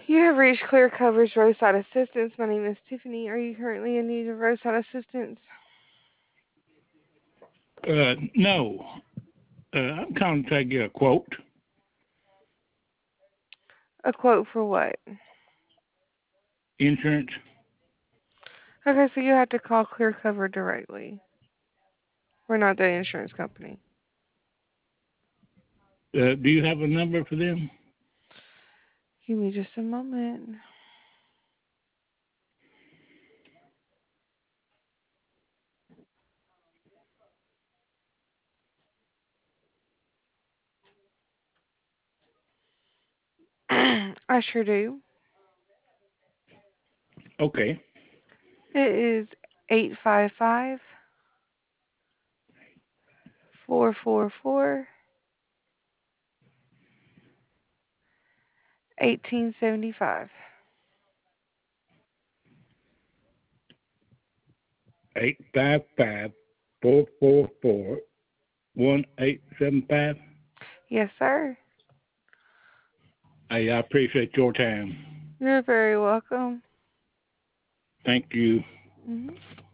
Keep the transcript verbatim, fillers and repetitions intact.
You have reached Clear Coverage Roadside Assistance. My name is Tiffany. Are you currently in need of roadside assistance? Uh, no. Uh, I'm calling to get a quote. A quote for what? Insurance. Okay, so you have to call Clear Cover directly. We're not the insurance company. Uh, do you have a number for them? Give me just a moment. I sure do. Okay. It is eight five five, four four four, eighteen seventy five. Eight five five four four four one eight seven five. Yes, sir. Hey, I appreciate your time. You're very welcome. Thank you. Hmm